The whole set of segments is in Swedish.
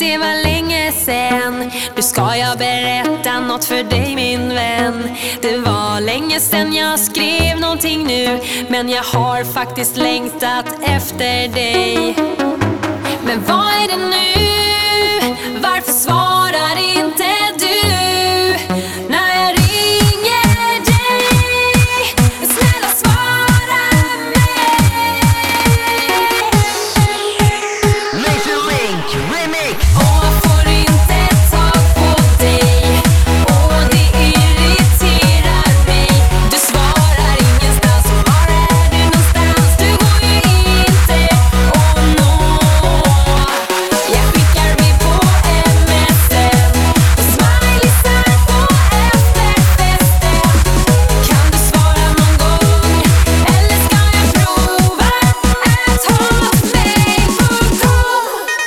det var länge sen. Nu ska jag berätta något för dig min vän. Det var länge sen jag skrev någonting nu, men jag har faktiskt längtat efter dig. Men vad är det nu? Varför svarar inte du när jag ringer dig? Snälla svara mig. Major Link Remix. Och jag får inte tag på dig, och det irriterar mig. Du svarar ingenstans, var är du någonstans? Du går ju inte att nå. Jag skickar mig på MSN och smileysar på efterfesten. Kan du svara någon gång, eller ska jag prova att ha mig på gång?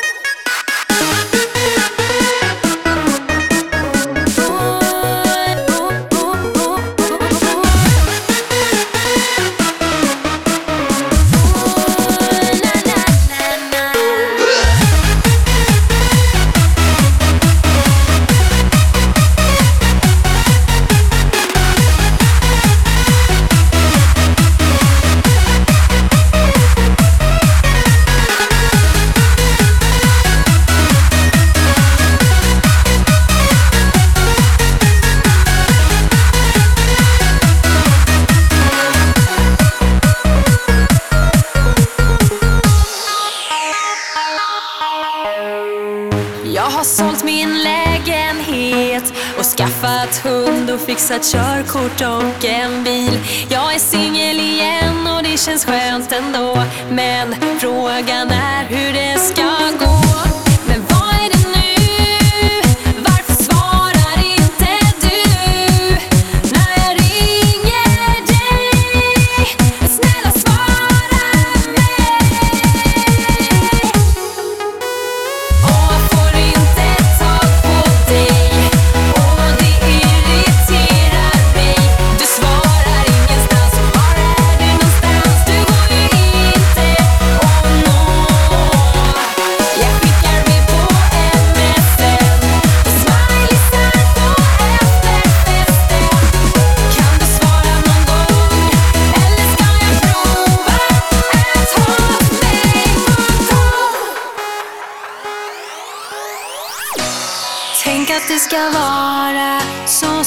Jag har sålt min lägenhet och skaffat hund och fixat körkort och en bil. Jag är singel igen och det känns skönt ändå, men frågan är hur det ska gå. Men vad är det nu? Varför svarar inte du när jag ringer dig? Snälla svara mig. Och jag får inte tag på dig, och det irriterar mig. Du svarar ingenstans, var är du någonstans? Du går ju inte att nå. Jag skickar mig på MSN och smileysar på efterfesten. Kan du svara någon gång, eller ska jag prova att ha mig på gång? Tänk att det ska vara så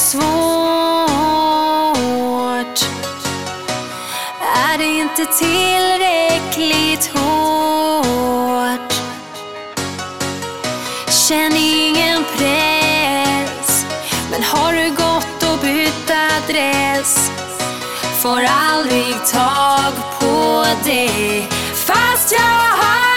svårt. Är det inte tillräckligt hårt? Känn ingen press, men har du gått och bytt adress? Får aldrig tag på dig, fast jag har